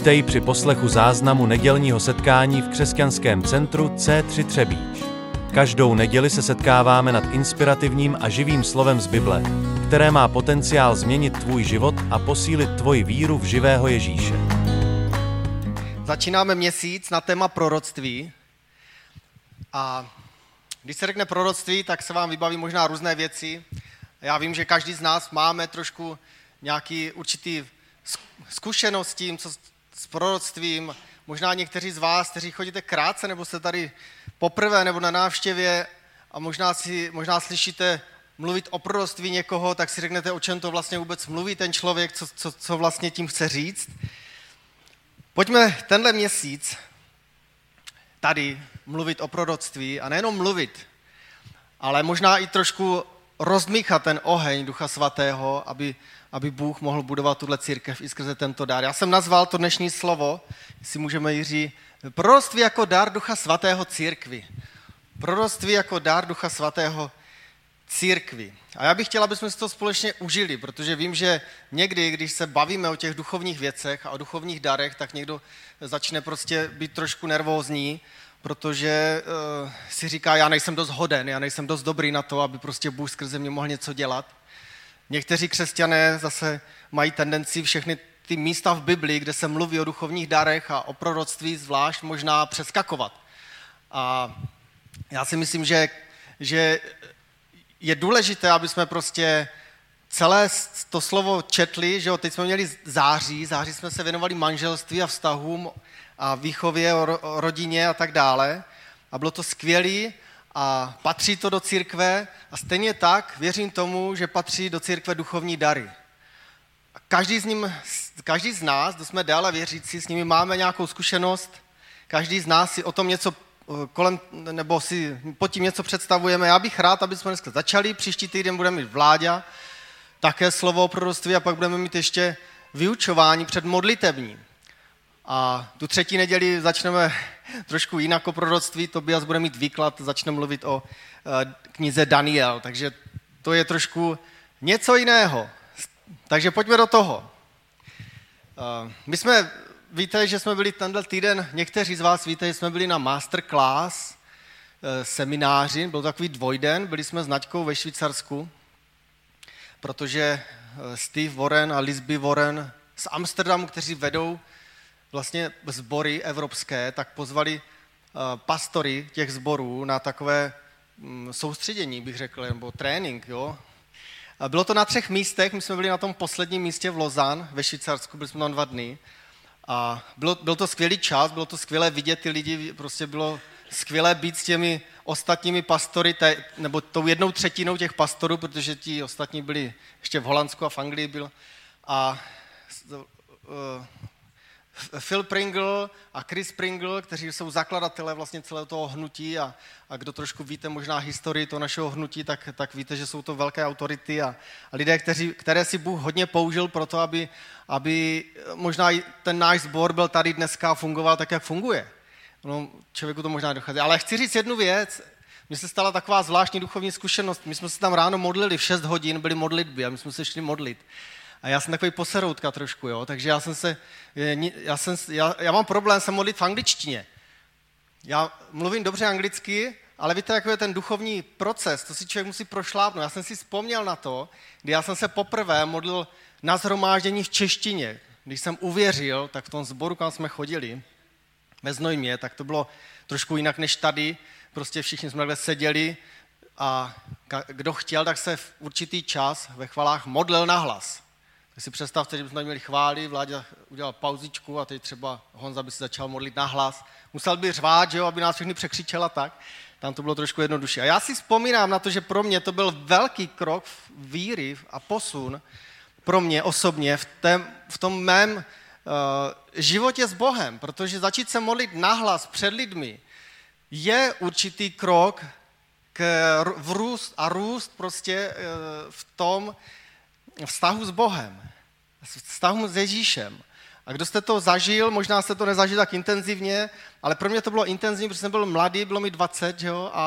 Vítej při poslechu záznamu nedělního setkání v křesťanském centru C3 Třebíč. Každou neděli se setkáváme nad inspirativním a živým slovem z Bible, které má potenciál změnit tvůj život a posílit tvoji víru v živého Ježíše. Začínáme měsíc na téma proroctví a když se řekne proroctví, tak se vám vybaví možná různé věci. Já vím, že každý z nás máme trošku nějaký určitý zkušenost s tím, s proroctvím. Možná někteří z vás, kteří chodíte krátce, nebo jste tady poprvé nebo na návštěvě a možná slyšíte mluvit o proroctví někoho, tak si řeknete, o čem to vlastně vůbec mluví ten člověk, co vlastně tím chce říct. Pojďme tenhle měsíc tady mluvit o proroctví a nejenom mluvit, ale možná i trošku rozdmýchat ten oheň Ducha Svatého, aby Bůh mohl budovat tuhle církev i skrze tento dar. Já jsem nazval to dnešní slovo, jestli můžeme, Jiří, proroctví jako dar Ducha Svatého církvi. Proroctví jako dar Ducha Svatého církvi. A já bych chtěl, aby jsme si to společně užili, protože vím, že někdy, když se bavíme o těch duchovních věcech a o duchovních darech, tak někdo začne prostě být trošku nervózní, protože si říká, já nejsem dost hoden, já nejsem dost dobrý na to, aby prostě Bůh skrze mě mohl něco dělat. Někteří křesťané zase mají tendenci všechny ty místa v Biblii, kde se mluví o duchovních darech a o proroctví zvlášť možná přeskakovat. A já si myslím, že je důležité, aby jsme prostě celé to slovo četli, že jo, teď jsme měli září jsme se věnovali manželství a vztahům a výchově o rodině a tak dále. A bylo to skvělé a patří to do církve a stejně tak věřím tomu, že patří do církve duchovní dary. A každý z nás, kdo jsme déle věřící, s nimi máme nějakou zkušenost, každý z nás si o tom něco nebo si pod tím něco představujeme. Já bych rád, aby jsme dneska začali, příští týden budeme mít Vláďa, také slovo o proroctví a pak budeme mít ještě vyučování před modlitební. A tu třetí neděli začneme trošku jinak o proroctví, Tobias bude mít výklad, začne mluvit o knize Daniel, takže to je trošku něco jiného. Takže pojďme do toho. Víte, že jsme byli tenhle týden, někteří z vás víte, že jsme byli na masterclass semináři, byl to takový dvojden, byli jsme s Naďkou ve Švýcarsku, protože Steve Warren a Lisby Warren z Amsterdamu, kteří vedou vlastně sbory evropské, tak pozvali pastory těch sborů na takové soustředění, bych řekl, nebo trénink, jo. A bylo to na 3 místech, my jsme byli na tom posledním místě v Lausanne ve Švýcarsku, byli jsme tam 2 dny. A byl to skvělý čas, bylo to skvělé vidět ty lidi, prostě bylo skvělé být s těmi ostatními pastory, nebo tou 1/3 těch pastorů, protože ti ostatní byli ještě v Holandsku a v Anglii byl. A Phil Pringle a Chris Pringle, kteří jsou zakladatelé vlastně celého toho hnutí a kdo trošku víte možná historii toho našeho hnutí, tak víte, že jsou to velké autority a lidé, které si Bůh hodně použil pro to, aby možná ten náš sbor byl tady dneska a fungoval tak, jak funguje. No, člověku to možná dochází. Ale chci říct jednu věc. Mně se stala taková zvláštní duchovní zkušenost. My jsme se tam ráno modlili, v 6 hodin byly modlitby a my jsme se šli modlit. A já jsem takový poseroutka trošku, jo, takže já mám problém se modlit v angličtině. Já mluvím dobře anglicky, ale víte, jako je ten duchovní proces, to si člověk musí prošlápnout. Já jsem si vzpomněl na to, kdy já jsem se poprvé modlil na shromáždění v češtině. Když jsem uvěřil, tak v tom sboru, kam jsme chodili, ve Znojmě, tak to bylo trošku jinak než tady. Prostě všichni jsme takhle seděli a kdo chtěl, tak se v určitý čas ve chvalách modlil nahlas. Tak si představte, že bychom měli chvály, Vláďa udělal pauzičku a teď třeba Honza by se začal modlit nahlas. Musel by řvát, že jo, aby nás všechny překřičela tak. Tam to bylo trošku jednodušší. A já si vzpomínám na to, že pro mě to byl velký krok víry a posun pro mě osobně v tom mém životě s Bohem, protože začít se modlit nahlas před lidmi je určitý krok růst prostě v tom vztahu s Bohem, vztahu s Ježíšem. A kdo jste to zažil, možná jste to nezažil tak intenzivně, ale pro mě to bylo intenzivní, protože jsem byl mladý, bylo mi 20, jo, a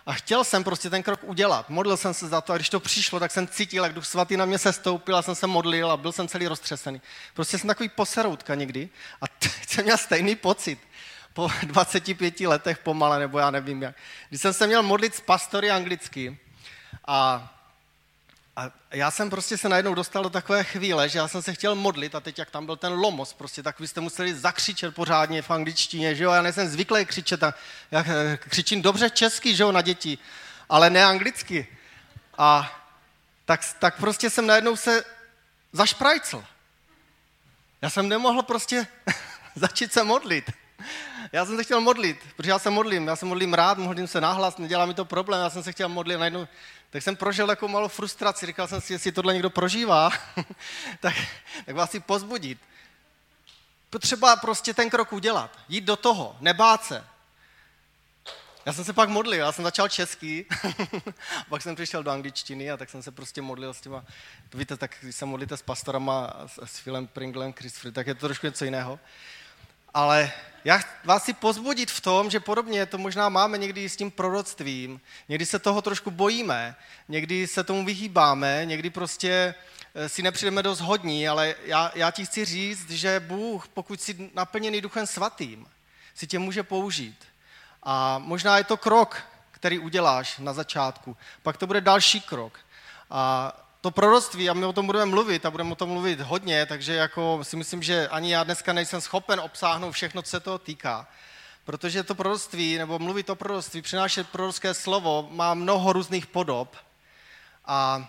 A chtěl jsem prostě ten krok udělat. Modlil jsem se za to a když to přišlo, tak jsem cítil, jak Duch Svatý na mě sestoupil a jsem se modlil a byl jsem celý roztřesený. Prostě jsem takový poseroutka někdy a teď jsem měl stejný pocit. Po 25 letech pomale, nebo já nevím jak. Když jsem se měl modlit s pastory anglicky a já jsem prostě se najednou dostal do takové chvíle, že já jsem se chtěl modlit a teď jak tam byl ten lomos, prostě tak vy jste museli zakřičet pořádně v angličtině, že jo, já nejsem zvyklý křičet, já křičím dobře česky, že jo, na děti, ale ne anglicky. A tak prostě jsem najednou se zašprajcl. Já jsem nemohl prostě začít se modlit. Já jsem se chtěl modlit, protože já se modlím rád, modlím se nahlas, nedělá mi to problém, já jsem se chtěl modlit najednou, tak jsem prožil takovou malou frustraci, říkal jsem si, jestli tohle někdo prožívá, tak vás si pozbudit. Potřeba prostě ten krok udělat, jít do toho, nebát se. Já jsem se pak modlil, já jsem začal česky, pak jsem přišel do angličtiny a tak jsem se prostě modlil s těma, víte, tak když se modlíte s pastorama, s Philem Pringlem, Chris Free, tak je to trošku něco jiného. Ale já vás chci pozbudit v tom, že podobně to možná máme někdy s tím proroctvím, někdy se toho trošku bojíme, někdy se tomu vyhýbáme, někdy prostě si nepřijdeme dost hodní, ale já ti chci říct, že Bůh, pokud jsi naplněný Duchem Svatým, si tě může použít. A možná je to krok, který uděláš na začátku, pak to bude další krok. A to proroctví, a my o tom budeme mluvit a budeme o tom mluvit hodně, takže jako si myslím, že ani já dneska nejsem schopen obsáhnout všechno, co se toho týká. Protože to proroctví, nebo mluvit o proroctví, přinášet prorocké slovo, má mnoho různých podob. A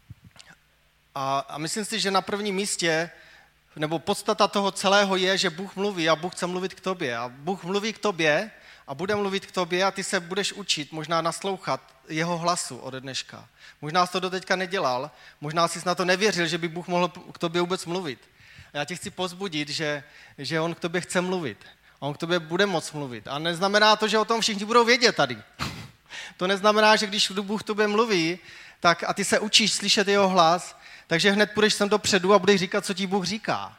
myslím si, že na prvním místě, nebo podstata toho celého je, že Bůh mluví a Bůh chce mluvit k tobě. A Bůh mluví k tobě a bude mluvit k tobě a ty se budeš učit možná naslouchat jeho hlasu ode dneška. Možná jsi to doteďka nedělal, možná jsi na to nevěřil, že by Bůh mohl k tobě vůbec mluvit. A já tě chci pozbudit, že on k tobě chce mluvit. A on k tobě bude moc mluvit. A neznamená to, že o tom všichni budou vědět tady. To neznamená, že když Bůh k tobě mluví, tak a ty se učíš slyšet jeho hlas, takže hned půjdeš sem dopředu a budeš říkat, co ti Bůh říká.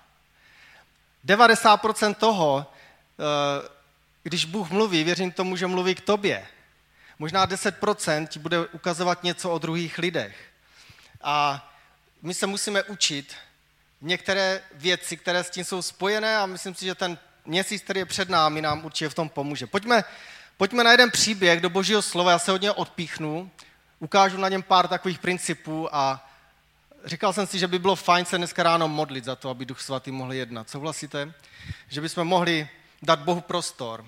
90% toho, když Bůh mluví, věřím tomu, že mluví k tobě. Možná 10% ti bude ukazovat něco o druhých lidech. A my se musíme učit některé věci, které s tím jsou spojené a myslím si, že ten měsíc, který je před námi, nám určitě v tom pomůže. Pojďme na jeden příběh do Božího slova, já se hodně odpíchnu, ukážu na něm pár takových principů a říkal jsem si, že by bylo fajn se dneska ráno modlit za to, aby Duch Svatý mohl jednat. Souhlasíte? Že bychom mohli dát Bohu prostor.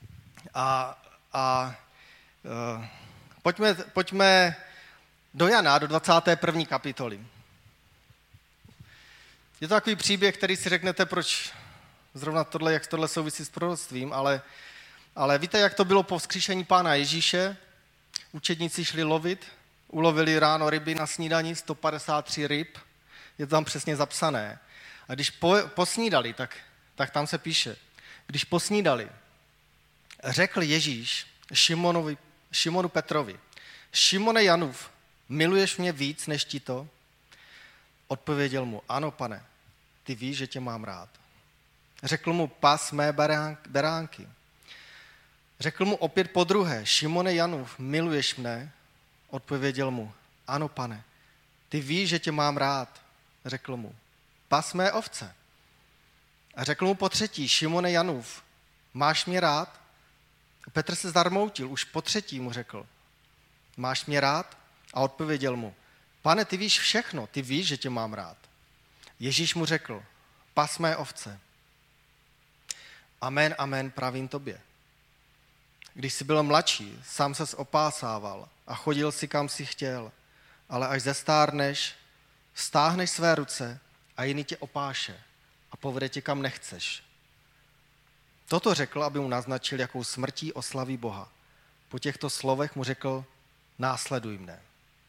Pojďme do Jana, do 21. kapitoly. Je to takový příběh, který si řeknete, proč zrovna tohle, jak tohle souvisí s proroctvím, ale víte, jak to bylo po vzkříšení Pána Ježíše? Učedníci šli lovit, ulovili ráno ryby na snídani, 153 ryb, je to tam přesně zapsané. A když posnídali, tak tam se píše, když posnídali, řekl Ježíš Šimonu Petrovi, Šimone Janův, miluješ mě víc než tito? Odpověděl mu, ano, pane, ty víš, že tě mám rád. Řekl mu, pas mé beránky. Řekl mu opět podruhé, Šimone Janův, miluješ mne? Odpověděl mu, ano, pane, ty víš, že tě mám rád. Řekl mu, pas mé ovce. A řekl mu potřetí, Šimone Janův, máš mě rád? Petr se zarmoutil, už potřetí mu řekl, máš mě rád? A odpověděl mu, pane, ty víš všechno, ty víš, že tě mám rád. Ježíš mu řekl, pas mé ovce. Amen, amen, pravím tobě. Když jsi byl mladší, sám ses opásával a chodil si, kam si chtěl, ale až zestárneš, stáhneš své ruce a jiný tě opáše a povede tě, kam nechceš. Toto řekl, aby mu naznačil, jakou smrtí oslaví Boha. Po těchto slovech mu řekl, následuj mne.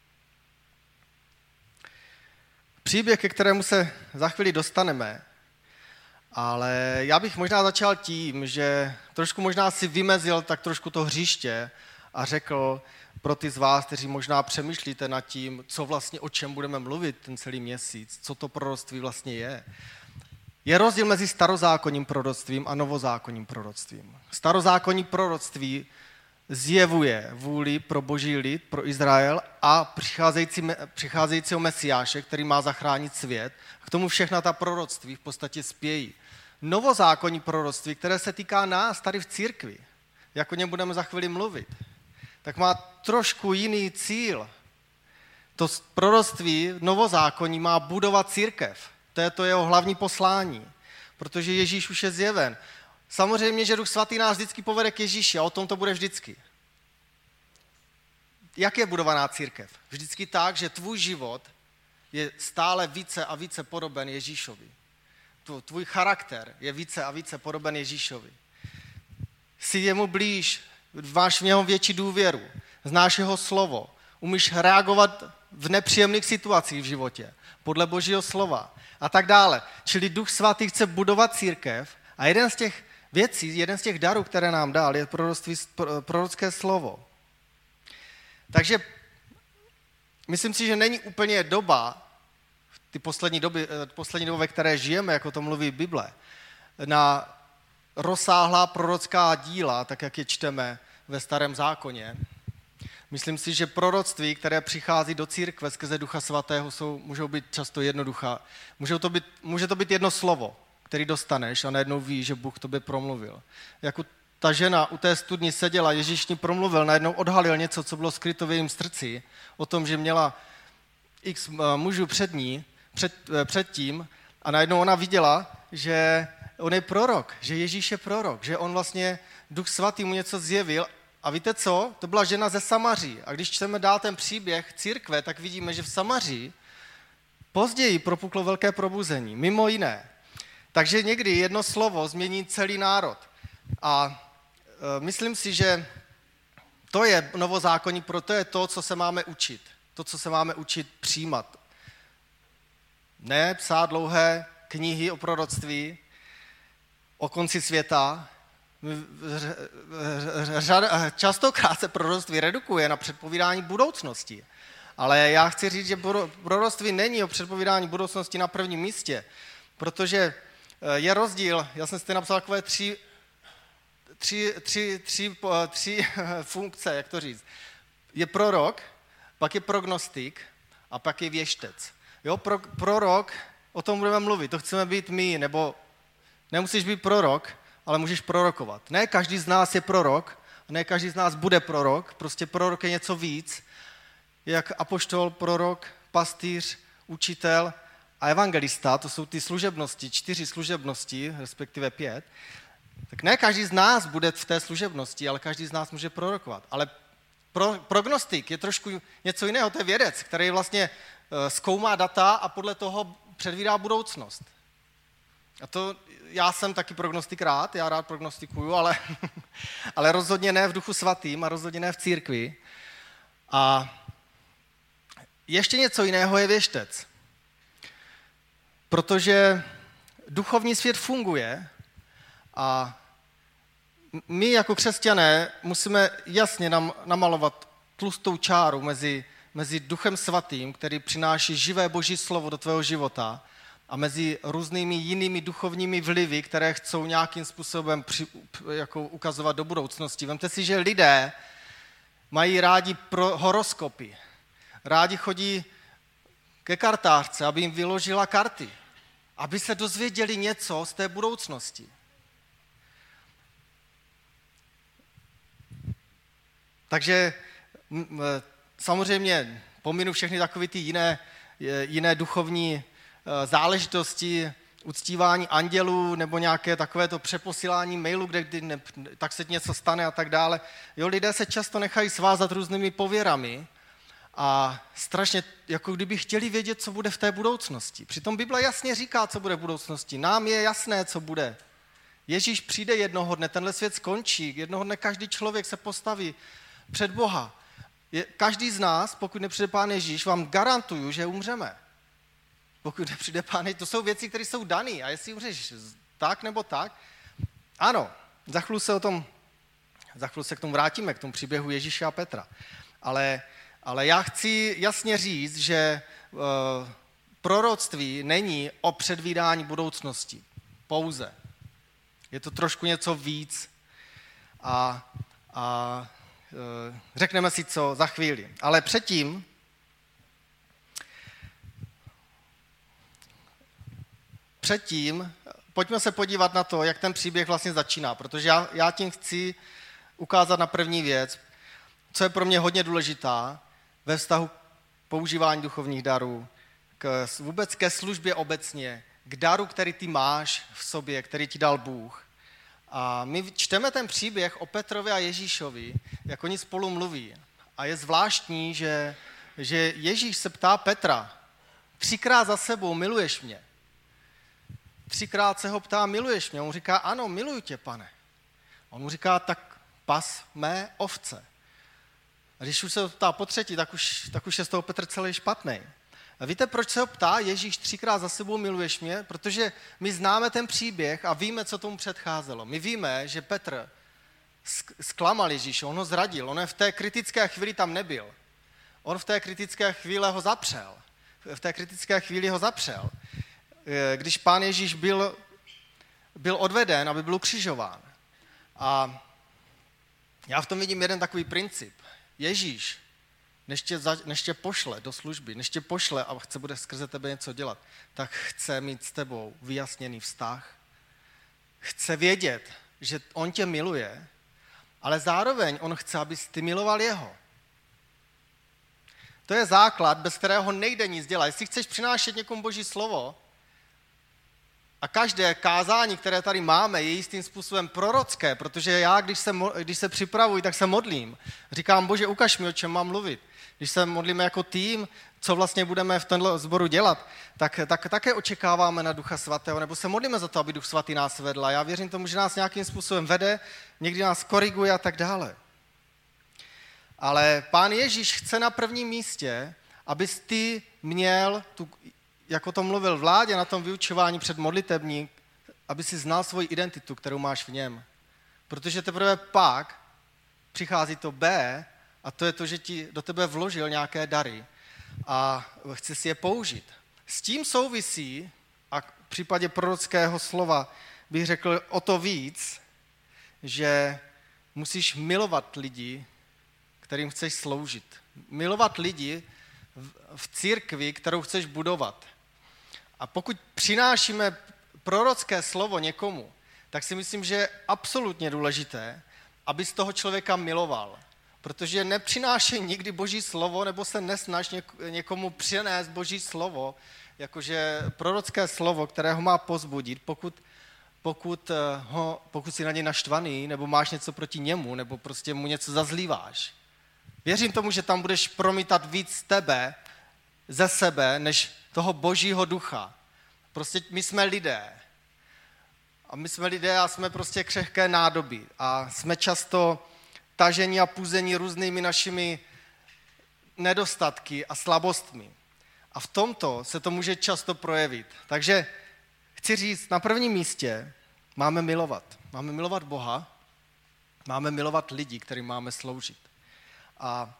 Příběh, ke kterému se za chvíli dostaneme, ale já bych možná začal tím, že trošku možná si vymezil tak trošku to hřiště a řekl pro ty z vás, kteří možná přemýšlíte nad tím, co vlastně, o čem budeme mluvit ten celý měsíc, co to proroctví vlastně je. Je rozdíl mezi starozákonním proroctvím a novozákonním proroctvím. Starozákonní proroctví zjevuje vůli pro boží lid, pro Izrael a přicházejícího Mesiáše, který má zachránit svět. K tomu všechna ta proroctví v podstatě spějí. Novozákonní proroctví, které se týká nás tady v církvi, jak o něm budeme za chvíli mluvit, tak má trošku jiný cíl. To proroctví novozákonní má budovat církev. To je to jeho hlavní poslání, protože Ježíš už je zjeven. Samozřejmě, že Duch Svatý nás vždycky povede k Ježíši a o tom to bude vždycky. Jak je budovaná církev? Vždycky tak, že tvůj život je stále více a více podoben Ježíšovi. Tvůj charakter je více a více podoben Ježíšovi. Jsi jemu blíž, máš v něho větší důvěru, znáš jeho slovo, umíš reagovat v nepříjemných situacích v životě, podle Božího slova a tak dále. Čili Duch Svatý chce budovat církev a jeden z těch věcí, jeden z těch darů, které nám dal, je prorocké slovo. Takže myslím si, že není úplně doba, ty poslední doby, ve které žijeme, jako to mluví Bible, na rozsáhlá prorocká díla, tak jak je čteme ve Starém zákoně. Myslím si, že proroctví, které přichází do církve skrze Ducha Svatého, můžou být často jednoduchá. Může to být jedno slovo, který dostaneš a najednou víš, že Bůh tobě promluvil. Jako ta žena u té studni seděla, Ježíš ní promluvil, najednou odhalil něco, co bylo skryto v jejím srdci, o tom, že měla x mužů předtím a najednou ona viděla, že on je prorok, že Ježíš je prorok, že on vlastně, Duch Svatý mu něco zjevil. A víte co? To byla žena ze Samaří. A když čteme dál ten příběh církve, tak vidíme, že v Samaří později propuklo velké probuzení, mimo jiné. Takže někdy jedno slovo změní celý národ. A myslím si, že to je novozákonní, proto je to, co se máme učit. To, co se máme učit přijímat. Ne psát dlouhé knihy o proroctví, o konci světa. Častokrát se proroctví redukuje na předpovídání budoucnosti. Ale já chci říct, že proroctví není o předpovídání budoucnosti na prvním místě, protože je rozdíl, já jsem si napsal takové tři funkce, jak to říct. Je prorok, pak je prognostik a pak je věštec. Jo, prorok, o tom budeme mluvit, to chceme být my, nebo nemusíš být prorok, ale můžeš prorokovat. Ne každý z nás je prorok, ne každý z nás bude prorok, prostě prorok je něco víc, jak apoštol, prorok, pastýř, učitel a evangelista, to jsou ty služebnosti, 4 služebnosti, respektive 5, tak ne každý z nás bude v té služebnosti, ale každý z nás může prorokovat. Ale prognostik je trošku něco jiného, to je vědec, který vlastně zkoumá data a podle toho předvídá budoucnost. A to já jsem taky prognostik rád, já rád prognostikuju, ale rozhodně ne v Duchu Svatým a rozhodně ne v církvi. A ještě něco jiného je věštec. Protože duchovní svět funguje a my jako křesťané musíme jasně namalovat tlustou čáru mezi Duchem Svatým, který přináší živé Boží slovo do tvého života, a mezi různými jinými duchovními vlivy, které chcou nějakým způsobem ukazovat do budoucnosti. Vemte si, že lidé mají rádi horoskopy. Rádi chodí ke kartářce, aby jim vyložila karty. Aby se dozvěděli něco z té budoucnosti. Takže samozřejmě pominu všechny takové ty jiné duchovní záležitosti, uctívání andělů nebo nějaké takovéto přeposílání mailu, kde tak se něco stane a tak dále. Jo, lidé se často nechají svázat různými pověrami a strašně, jako kdyby chtěli vědět, co bude v té budoucnosti. Přitom Bible jasně říká, co bude v budoucnosti. Nám je jasné, co bude. Ježíš přijde jednoho dne, tenhle svět skončí, jednoho dne každý člověk se postaví před Boha. Každý z nás, pokud nepřijde Pán Ježíš, vám garantuju, že umřeme. Pokud nepřijde Pán Ježíš, to jsou věci, které jsou dané. A jestli umřeš tak nebo tak, ano, za chvíli se k tomu vrátíme, k tomu příběhu Ježíše a Petra. Ale já chci jasně říct, že proroctví není o předvídání budoucnosti. Pouze. Je to trošku něco víc. A Řekneme si co za chvíli. Ale předtím pojďme se podívat na to, jak ten příběh vlastně začíná, protože já tím chci ukázat na první věc, co je pro mě hodně důležitá ve vztahu k používání duchovních darů, vůbec ke službě obecně, k daru, který ty máš v sobě, který ti dal Bůh. A my čteme ten příběh o Petrovi a Ježíšovi, jak oni spolu mluví. A je zvláštní, že Ježíš se ptá Petra, 3krát za sebou, miluješ mě? 3krát se ho ptá, miluješ mě? On mu říká, ano, miluju tě, Pane. On mu říká, tak pas mé ovce. A když už se ho ptá po třetí, tak už je z toho Petr celý špatný. A víte, proč se ho ptá Ježíš 3krát za sebou, miluješ mě? Protože my známe ten příběh a víme, co tomu předcházelo. My víme, že Petr zklamal Ježíše, on ho zradil, on v té kritické chvíli tam nebyl. On v té kritické chvíli ho zapřel. Když Pán Ježíš byl odveden, aby byl ukřižován. A já v tom vidím jeden takový princip. Ježíš, než tě pošle do služby, než tě pošle a bude skrze tebe něco dělat, tak chce mít s tebou vyjasněný vztah. Chce vědět, že on tě miluje, ale zároveň on chce, abys ty miloval jeho. To je základ, bez kterého nejde nic dělat. Jestli chceš přinášet někomu Boží slovo, a každé kázání, které tady máme, je jistým způsobem prorocké, protože já, když se připravuji, tak se modlím. Říkám, Bože, ukaž mi, o čem mám mluvit. Když se modlíme jako tým, co vlastně budeme v tomhle sboru dělat, tak také očekáváme na Ducha Svatého, nebo se modlíme za to, aby Duch Svatý nás vedl. A já věřím tomu, že nás nějakým způsobem vede, někdy nás koriguje a tak dále. Ale Pán Ježíš chce na prvním místě, abys ty měl tu, jako to mluvil Vládě na tom vyučování před modlitební, aby si znal svoji identitu, kterou máš v něm. Protože teprve pak přichází to B, a to je to, že ti do tebe vložil nějaké dary a chce si je použít. S tím souvisí, a v případě prorockého slova bych řekl o to víc, že musíš milovat lidi, kterým chceš sloužit. Milovat lidi v církvi, kterou chceš budovat. A pokud přinášíme prorocké slovo někomu, tak si myslím, že je absolutně důležité, aby z toho člověka miloval. Protože nepřinášej nikdy Boží slovo, nebo se nesnaž někomu přinést Boží slovo, jakože prorocké slovo, které ho má pozbudit, pokud jsi na něj naštvaný, nebo máš něco proti němu, nebo prostě mu něco zazlíváš. Věřím tomu, že tam budeš promítat víc tebe, ze sebe, než toho Božího ducha. Prostě my jsme lidé. A my jsme lidé a jsme prostě křehké nádoby. A jsme často taženi a puzeni různými našimi nedostatky a slabostmi. A v tomto se to může často projevit. Takže chci říct, na prvním místě máme milovat. Máme milovat Boha, máme milovat lidi, kterým máme sloužit. A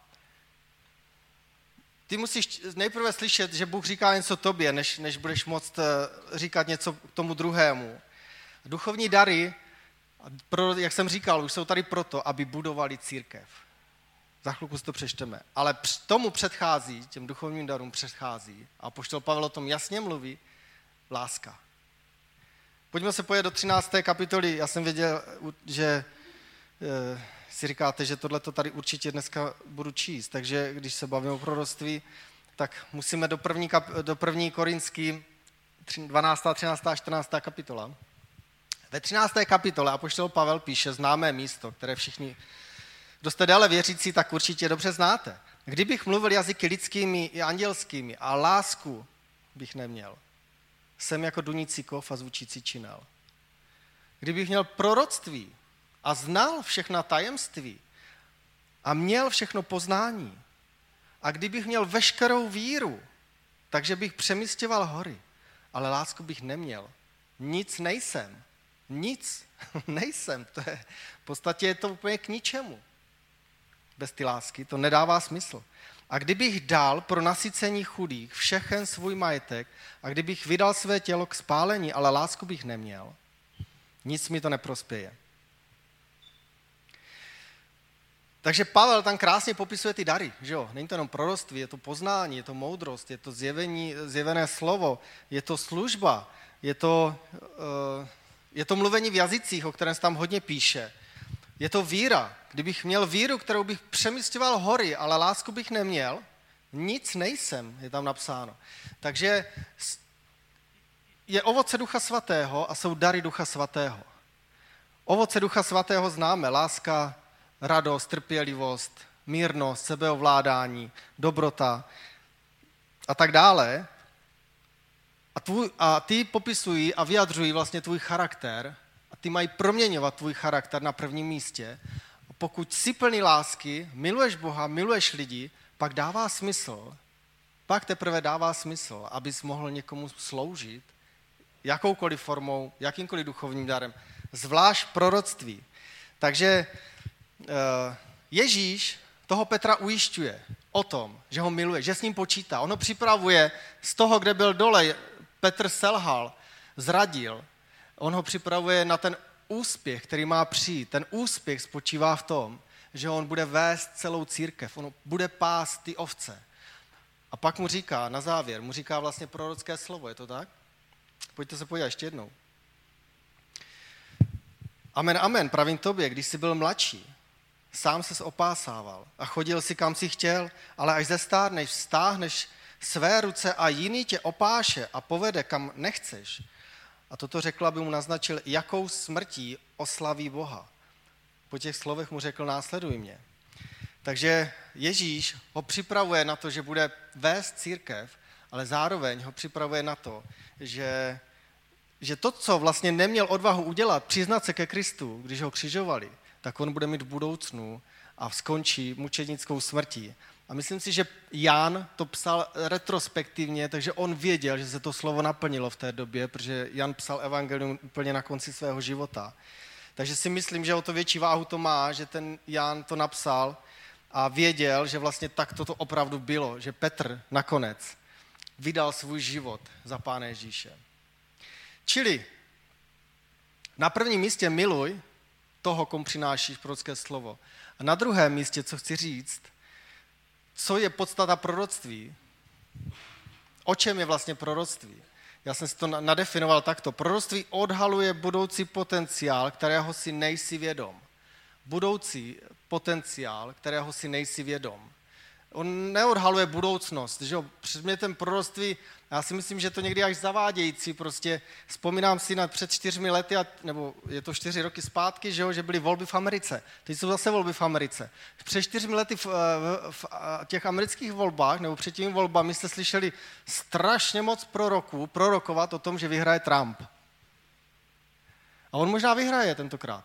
ty musíš nejprve slyšet, že Bůh říká něco tobě, než budeš moct říkat něco tomu druhému. Duchovní dary, jak jsem říkal, už jsou tady proto, aby budovali církev. Za chvilku si to přečteme. Ale tomu předchází, těm duchovním darům předchází, a apoštol Pavel o tom jasně mluví, láska. Pojďme se pojet do 13. kapitoly. Já jsem věděl, že si říkáte, že tohleto tady určitě dneska budu číst, takže když se bavíme o proroctví, tak musíme do první Korinský 12., 13., 14. kapitola. Ve 13. kapitole apoštol Pavel píše známé místo, které všichni, kdo jste déle věřící, tak určitě dobře znáte. Kdybych mluvil jazyky lidskými i andělskými a lásku bych neměl, jsem jako dunící kov a zvučící činel. Kdybych měl proroctví a znal všechna tajemství a měl všechno poznání a kdybych měl veškerou víru, takže bych přemístěval hory, ale lásku bych neměl. Nic nejsem. Nic nejsem. V podstatě je to úplně k ničemu. Bez ty lásky to nedává smysl. A kdybych dal pro nasycení chudých všechen svůj majetek a kdybych vydal své tělo k spálení, ale lásku bych neměl, nic mi to neprospěje. Takže Pavel tam krásně popisuje ty dary, že jo? Není to jenom proroctví, je to poznání, je to moudrost, je to zjevené slovo, je to služba, je to mluvení v jazycích, o kterém se tam hodně píše. Je to víra. Kdybych měl víru, kterou bych přemísťoval hory, ale lásku bych neměl, nic nejsem, je tam napsáno. Takže je ovoce Ducha Svatého a jsou dary Ducha Svatého. Ovoce Ducha Svatého známe, láska, radost, trpělivost, mírnost, sebeovládání, dobrota a tak dále. A ty popisují a vyjadřují vlastně tvůj charakter a ty mají proměňovat tvůj charakter na prvním místě. A pokud jsi plný lásky, miluješ Boha, miluješ lidi, pak dává smysl, pak teprve dává smysl, abys mohl někomu sloužit jakoukoliv formou, jakýmkoliv duchovním darem, zvlášť proroctví. Takže Ježíš toho Petra ujišťuje o tom, že ho miluje, že s ním počítá. On ho připravuje z toho, kde byl dole, Petr selhal, zradil. On ho připravuje na ten úspěch, který má přijít. Ten úspěch spočívá v tom, že on bude vést celou církev, on bude pást ty ovce. A pak mu říká, na závěr, mu říká vlastně prorocké slovo, je to tak? Pojďte se podívat ještě jednou. Amen, amen, pravím tobě, když jsi byl mladší, sám ses opásával a chodil si kam si chtěl, ale až zestárneš, vztáhneš své ruce a jiný tě opáše a povede kam nechceš. A toto řekl, aby mu naznačil, jakou smrtí oslaví Boha. Po těch slovech mu řekl, následuj mě. Takže Ježíš ho připravuje na to, že bude vést církev, ale zároveň ho připravuje na to, že to, co vlastně neměl odvahu udělat, přiznat se ke Kristu, když ho křižovali, tak on bude mít v budoucnu a skončí mučednickou smrtí. A myslím si, že Jan to psal retrospektivně, takže on věděl, že se to slovo naplnilo v té době, protože Jan psal evangelium úplně na konci svého života. Takže si myslím, že o to větší váhu to má, že ten Jan to napsal a věděl, že vlastně tak to opravdu bylo, že Petr nakonec vydal svůj život za Pána Ježíše. Čili na prvním místě miluj toho, komu přinášíš prorocké slovo. A na druhém místě, co chci říct, co je podstata proroctví, o čem je vlastně proroctví. Já jsem si to nadefinoval takto. Proroctví odhaluje budoucí potenciál, kterého si nejsi vědom. Budoucí potenciál, kterého si nejsi vědom. On neodhaluje budoucnost, že jo? Předmětem proroctví, já si myslím, že to někdy až zavádějící, prostě vzpomínám si před 4 lety, nebo je to 4 roky zpátky, že jo, že byly volby v Americe. Teď jsou zase volby v Americe. Před 4 lety v těch amerických volbách, nebo před těmi volbami jste slyšeli strašně moc proroků prorokovat o tom, že vyhraje Trump. A on možná vyhraje tentokrát.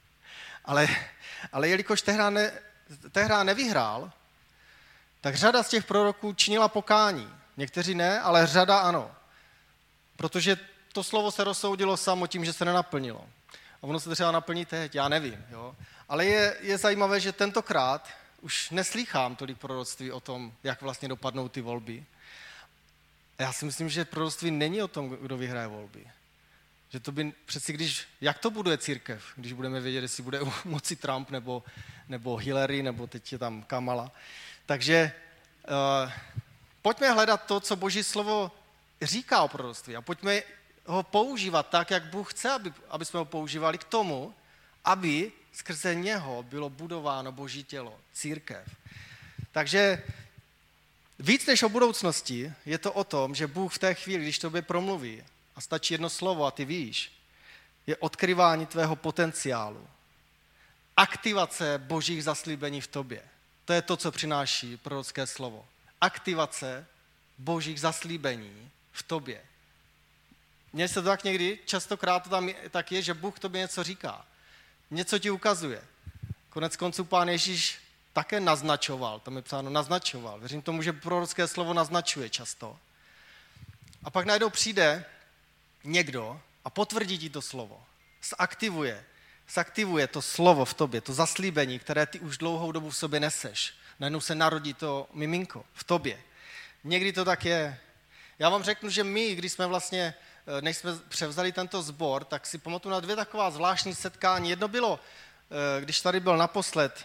Ale jelikož tehdy nevyhrál, tak řada z těch proroků činila pokání. Někteří ne, ale řada ano. Protože to slovo se rozsoudilo samo tím, že se nenaplnilo. A ono se třeba naplní teď, já nevím. Jo? Ale je zajímavé, že tentokrát už neslýchám tolik proroctví o tom, jak vlastně dopadnou ty volby. A já si myslím, že proroctví není o tom, kdo vyhraje volby. Že to by přeci, jak to buduje církev, když budeme vědět, jestli bude u moci Trump nebo Hillary, nebo teď je tam Kamala. Takže pojďme hledat to, co Boží slovo říká o proroctví a pojďme ho používat tak, jak Bůh chce, aby jsme ho používali k tomu, aby skrze něho bylo budováno Boží tělo, církev. Takže víc než o budoucnosti je to o tom, že Bůh v té chvíli, když tobě promluví a stačí jedno slovo a ty víš, je odkryvání tvého potenciálu. Aktivace Božích zaslíbení v tobě. To je to, co přináší prorocké slovo. Aktivace Božích zaslíbení v tobě. Mně se to tak někdy, častokrát to tam tak je, že Bůh tobě něco říká. Něco ti ukazuje. Konec konců Pán Ježíš také naznačoval, tam je psáno naznačoval. Věřím tomu, že prorocké slovo naznačuje často. A pak najednou přijde někdo a potvrdí ti to slovo. Zaktivuje to slovo v tobě, to zaslíbení, které ty už dlouhou dobu v sobě neseš. Najednou se narodí to miminko v tobě. Někdy to tak je. Já vám řeknu, že my, když jsme vlastně, než jsme převzali tento sbor, tak si pamatuju na 2 taková zvláštní setkání. Jedno bylo, když tady byl naposled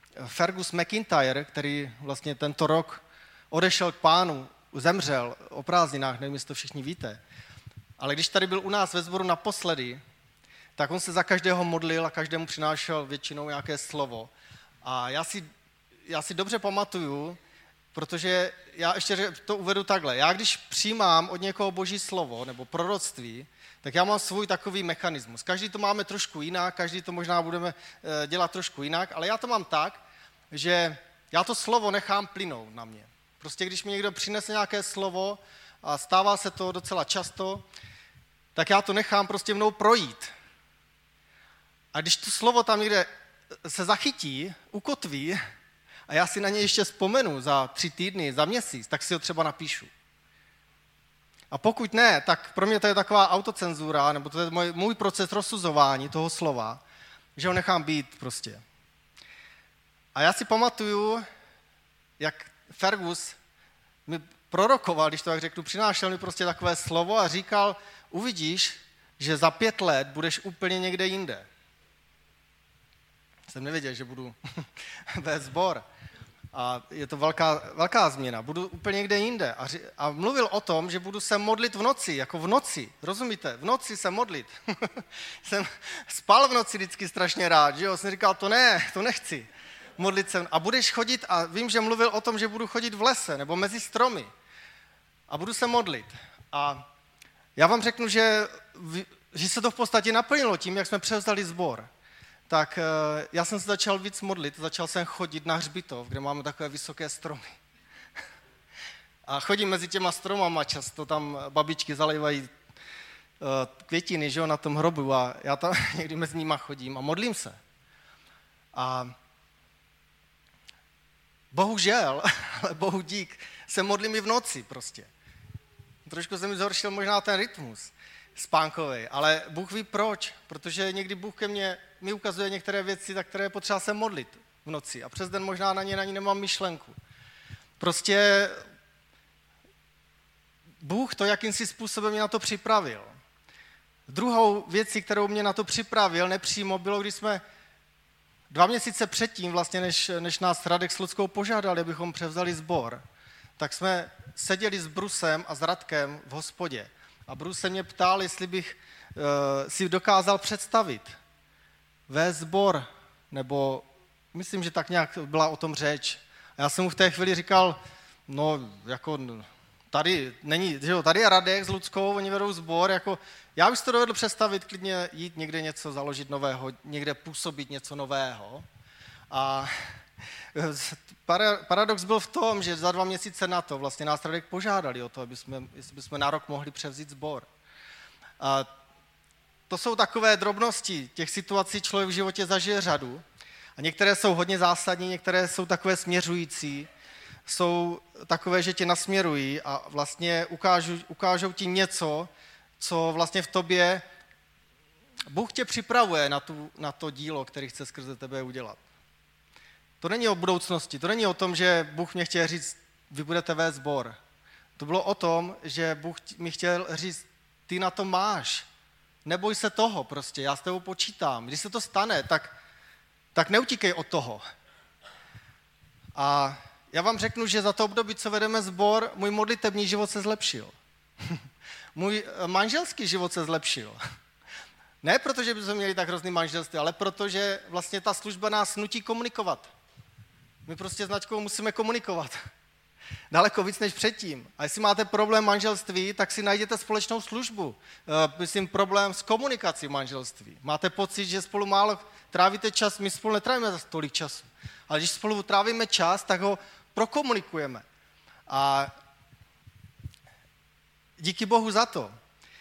Fergus McIntyre, který vlastně tento rok odešel k Pánu, zemřel o prázdninách, nevím, jestli to všichni víte, ale když tady byl u nás ve sboru naposledy, tak on se za každého modlil a každému přinášel většinou nějaké slovo. A já si dobře pamatuju, protože já ještě to uvedu takhle. Já když přijímám od někoho Boží slovo nebo proroctví, tak já mám svůj takový mechanismus. Každý to máme trošku jinak, každý to možná budeme dělat trošku jinak, ale já to mám tak, že já to slovo nechám plynout na mě. Prostě když mi někdo přinese nějaké slovo, a stává se to docela často, tak já to nechám prostě mnou projít. A když to slovo tam někde se zachytí, ukotví, a já si na něj ještě vzpomenu za 3 týdny, za měsíc, tak si ho třeba napíšu. A pokud ne, tak pro mě to je taková autocenzura, nebo to je můj proces rozsuzování toho slova, že ho nechám být prostě. A já si pamatuju, jak Fergus mi prorokoval, když to tak řeknu, přinášel mi prostě takové slovo a říkal, uvidíš, že za 5 let budeš úplně někde jinde. Jsem nevěděl, že budu vést sbor. A je to velká změna. Budu úplně někde jinde. A mluvil o tom, že budu se modlit v noci, jako v noci. Rozumíte? V noci se modlit. Jsem spal v noci vždycky strašně rád, že jo? Jsem říkal, to nechci. Modlit se. A budeš chodit, a vím, že mluvil o tom, že budu chodit v lese nebo mezi stromy. A budu se modlit. A já vám řeknu, že se to v podstatě naplnilo tím, jak jsme převzali sbor. Tak já jsem se začal víc modlit, začal jsem chodit na hřbitov, kde máme takové vysoké stromy. A chodím mezi těma stromama, často tam babičky zalévají květiny, že jo, na tom hrobu a já tam někdy mezi nima chodím a modlím se. A bohužel, ale bohu dík, se modlím i v noci prostě. Trošku se mi zhoršil možná ten rytmus spánkový, ale Bůh ví proč, protože někdy Bůh mi ukazuje některé věci, za které je potřeba se modlit v noci a přes den možná na ní nemám myšlenku. Prostě Bůh to jakýmsi způsobem mě na to připravil. Druhou věcí, kterou mě na to připravil nepřímo, bylo, když jsme 2 měsíce předtím, vlastně než nás Radek s Luckou požádali, abychom převzali sbor, tak jsme seděli s Brusem a s Radkem v hospodě. A Brus se mě ptal, jestli bych si dokázal představit vést sbor, nebo myslím, že tak nějak byla o tom řeč. A já jsem mu v té chvíli říkal, no jako tady není, že jo, tady je Radek s Luckou, oni vedou sbor, jako já bych si to dovedl představit, klidně jít někde něco založit nového, někde působit něco nového. A paradox byl v tom, že za 2 měsíce na to vlastně nás Radek požádali o to, jestli bychom na rok mohli převzít sbor. A to jsou takové drobnosti, těch situací člověk v životě zažije řadu. A některé jsou hodně zásadní, některé jsou takové směřující, jsou takové, že tě nasměrují a vlastně ukážou ti něco, co vlastně v tobě Bůh tě připravuje na to dílo, které chce skrze tebe udělat. To není o budoucnosti, to není o tom, že Bůh mě chtěl říct, vy budete vést sbor. To bylo o tom, že Bůh mi chtěl říct, ty na to máš. Neboj se toho prostě, já s tebou počítám. Když se to stane, tak neutíkej od toho. A já vám řeknu, že za to období, co vedeme sbor, můj modlitební život se zlepšil. Můj manželský život se zlepšil. Ne proto, že bychom měli tak hrozný manželství, ale protože vlastně ta služba nás nutí komunikovat. My prostě s Naďkou musíme komunikovat. Daleko víc než předtím. A jestli máte problém manželství, tak si najděte společnou službu. Myslím, problém s komunikací v manželství. Máte pocit, že spolu málo trávíte čas, my spolu netrávíme za tolik času. Ale když spolu trávíme čas, tak ho prokomunikujeme. A díky Bohu za to.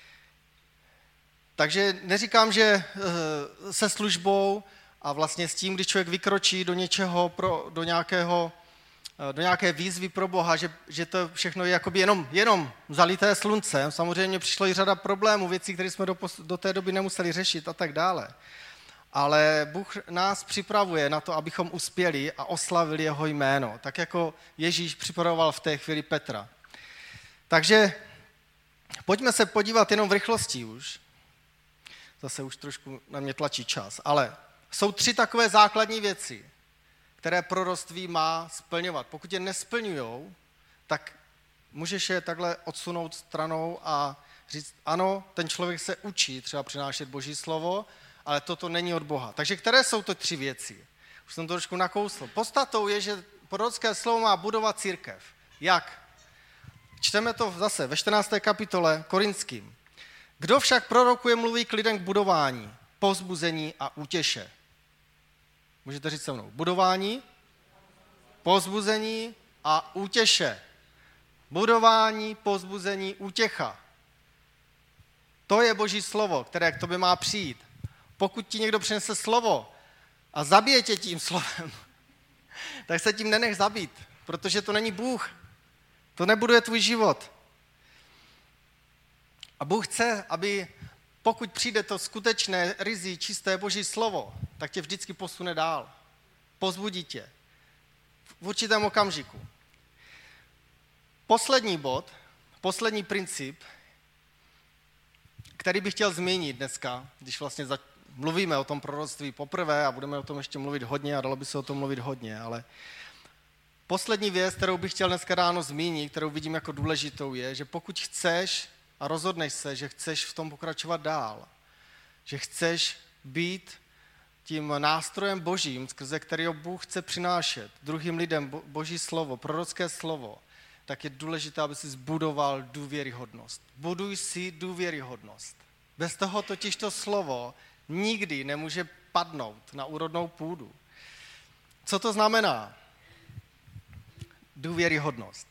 Takže neříkám, že se službou a vlastně s tím, když člověk vykročí do něčeho, do nějaké výzvy pro Boha, že to všechno je jakoby jenom zalité sluncem. Samozřejmě přišlo i řada problémů, věcí, které jsme do té doby nemuseli řešit a tak dále. Ale Bůh nás připravuje na to, abychom uspěli a oslavili jeho jméno, tak jako Ježíš připravoval v té chvíli Petra. Takže pojďme se podívat jenom v rychlosti už. Zase už trošku na mě tlačí čas, ale jsou 3 takové základní věci, které proroctví má splňovat. Pokud je nesplňujou, tak můžeš je takhle odsunout stranou a říct, ano, ten člověk se učí třeba přinášet Boží slovo, ale toto není od Boha. Takže které jsou to 3 věci? Už jsem to trošku nakousl. Podstatou je, že prorocké slovo má budovat církev. Jak? Čteme to zase ve 14. kapitole Korinským. Kdo však prorokuje, mluví k lidem k budování, povzbuzení a útěše. Můžete říct se mnou. Budování, povzbuzení a útěše. Budování, povzbuzení, útěcha. To je Boží slovo, které k tobě má přijít. Pokud ti někdo přinese slovo a zabije tě tím slovem, tak se tím nenech zabít, protože to není Bůh. To nebuduje tvůj život. A Bůh chce, aby pokud přijde to skutečné, ryzí, čisté Boží slovo, tak tě vždycky posune dál. Povzbudí tě. V určitém okamžiku. Poslední bod, poslední princip, který bych chtěl zmínit dneska, když vlastně mluvíme o tom proroctví poprvé a budeme o tom ještě mluvit hodně a dalo by se o tom mluvit hodně, ale poslední věc, kterou bych chtěl dneska ráno zmínit, kterou vidím jako důležitou, je, že pokud chceš a rozhodneš se, že chceš v tom pokračovat dál, že chceš být tím nástrojem Božím, skrze kterého Bůh chce přinášet druhým lidem Boží slovo, prorocké slovo, tak je důležité, aby si zbudoval důvěryhodnost. Buduj si důvěryhodnost. Bez toho totiž to slovo nikdy nemůže padnout na úrodnou půdu. Co to znamená? Důvěryhodnost.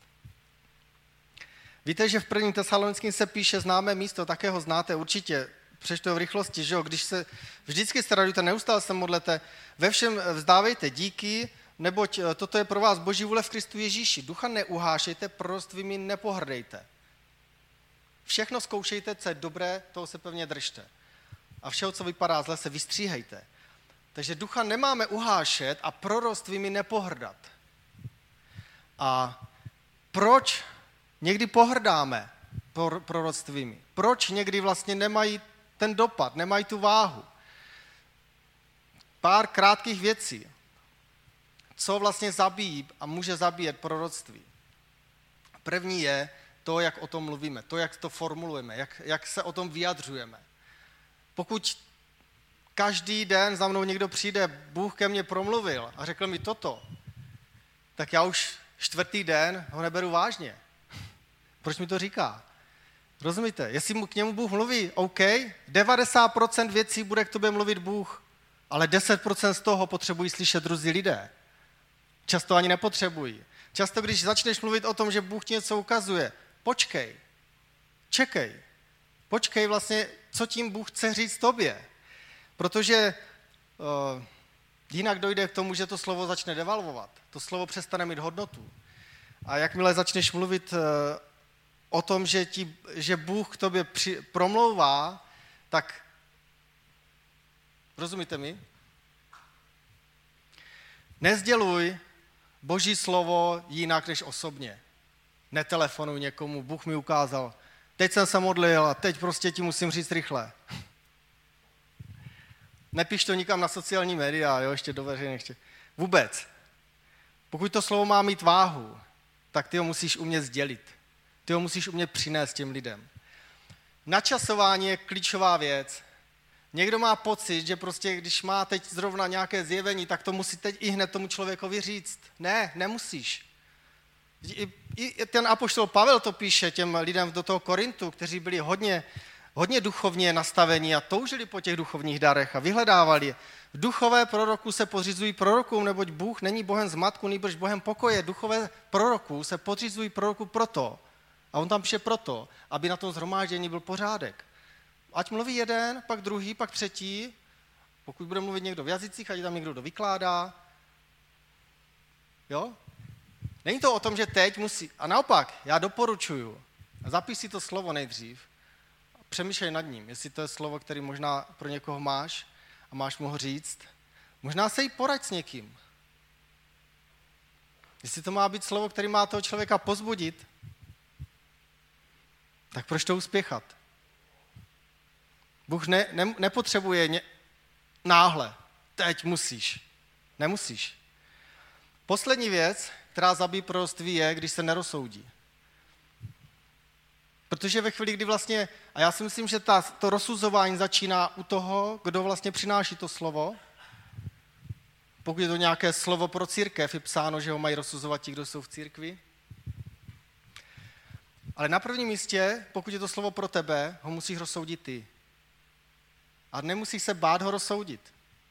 Víte, že v 1. Tesalonickým se píše známé místo, také ho znáte určitě, přečtu v rychlosti, že jo, když se vždycky se radujte, neustále se modlete, ve všem vzdávejte díky, neboť toto je pro vás Boží vůle v Kristu Ježíši. Ducha neuhášejte, proroctvími nepohrdejte. Všechno zkoušejte, co je dobré, toho se pevně držte. A všeho, co vypadá zle, se vystříhejte. Takže ducha nemáme uhášet a proroctvími nepohrdat. A proč někdy pohrdáme proroctvími? Proč někdy vlastně nemají ten dopad, nemají tu váhu? Pár krátkých věcí. Co vlastně zabíjí a může zabíjet proroctví? První je to, jak o tom mluvíme, to, jak to formulujeme, jak se o tom vyjadřujeme. Pokud každý den za mnou někdo přijde, Bůh ke mně promluvil a řekl mi toto, tak já už 4. den ho neberu vážně. Proč mi to říká? Rozumíte? Jestli mu k němu Bůh mluví, OK, 90% věcí bude k tobě mluvit Bůh, ale 10% z toho potřebují slyšet druzí lidé. Často ani nepotřebují. Často, když začneš mluvit o tom, že Bůh ti něco ukazuje, počkej, čekej, počkej vlastně, co tím Bůh chce říct tobě. Protože jinak dojde k tomu, že to slovo začne devalvovat. To slovo přestane mít hodnotu. A jakmile začneš mluvit o tom, že Bůh k tobě promlouvá, tak rozumíte mi? Nezděluj Boží slovo jinak než osobně. Netelefonuj někomu, Bůh mi ukázal, teď jsem se modlil a teď prostě ti musím říct rychle. Nepiš to nikam na sociální média, jo, ještě do veřejných. Vůbec. Pokud to slovo má mít váhu, tak ty ho musíš umět sdělit. Ty ho musíš umět přinést těm lidem. Načasování je klíčová věc. Někdo má pocit, že prostě, když má teď zrovna nějaké zjevení, tak to musí teď i hned tomu člověkovi říct. Ne, nemusíš. I ten apoštol Pavel to píše těm lidem do toho Korintu, kteří byli hodně duchovně nastavení a toužili po těch duchovních darech a vyhledávali je. V duchové proroku se podřizují prorokům, neboť Bůh není Bohem zmatku, nýbrž Bohem pokoje. Duchové proroků se podřizují proroku proto, a on tam píše proto, aby na tom shromáždění byl pořádek. Ať mluví jeden, pak druhý, pak třetí, pokud bude mluvit někdo v jazycích, ať tam někdo vykládá. Jo? Není to o tom, že teď musí. A naopak, já doporučuju, zapiš si to slovo nejdřív, přemýšlej nad ním, jestli to je slovo, který možná pro někoho máš a máš mu ho říct. Možná se jí poraď s někým. Jestli to má být slovo, který má toho člověka pozbudit, tak proč to uspěchat? Bůh nepotřebuje náhle, teď musíš. Nemusíš. Poslední věc, která zabíjí proroctví, je, když se nerozsoudí. Protože ve chvíli, kdy vlastně, a já si myslím, že to rozsuzování začíná u toho, kdo vlastně přináší to slovo. Pokud je to nějaké slovo pro církev, je psáno, že ho mají rozsuzovat ti, kdo jsou v církvi. Ale na prvním místě, pokud je to slovo pro tebe, ho musíš rozsoudit ty. A nemusíš se bát ho rozsoudit.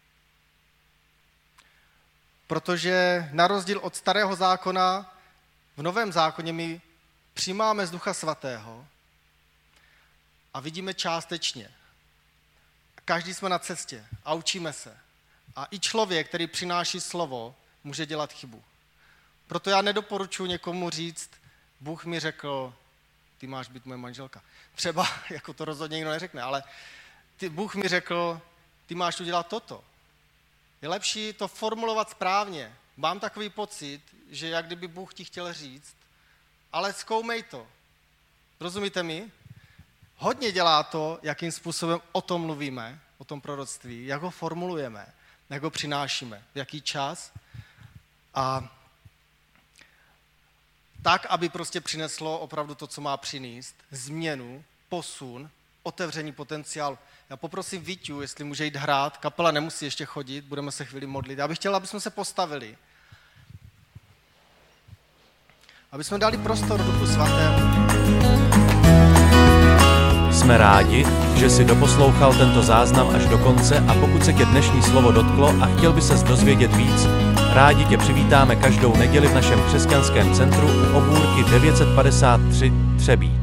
Protože na rozdíl od starého zákona, v novém zákoně my přijímáme z Ducha Svatého a vidíme částečně. Každý jsme na cestě a učíme se. A i člověk, který přináší slovo, může dělat chybu. Proto já nedoporučuji někomu říct, Bůh mi řekl, ty máš být moje manželka. Třeba, jako to rozhodně nikdo neřekne, ale Bůh mi řekl, ty máš udělat toto. Je lepší to formulovat správně. Mám takový pocit, že jak kdyby Bůh ti chtěl říct, ale zkoumej to. Rozumíte mi? Hodně dělá to, jakým způsobem o tom mluvíme, o tom proroctví, jak ho formulujeme, jak ho přinášíme, v jaký čas. A tak, aby prostě přineslo opravdu to, co má přinést, změnu, posun, otevření potenciálu. Já poprosím Víťu, jestli může jít hrát, kapela nemusí ještě chodit, budeme se chvíli modlit. Já bych chtěl, aby jsme se postavili. Aby jsme dali prostor Duchu Svatému. Jsme rádi, že jsi doposlouchal tento záznam až do konce a pokud se tě dnešní slovo dotklo a chtěl by ses dozvědět víc, rádi tě přivítáme každou neděli v našem křesťanském centru u obůrky 953 Třebíč.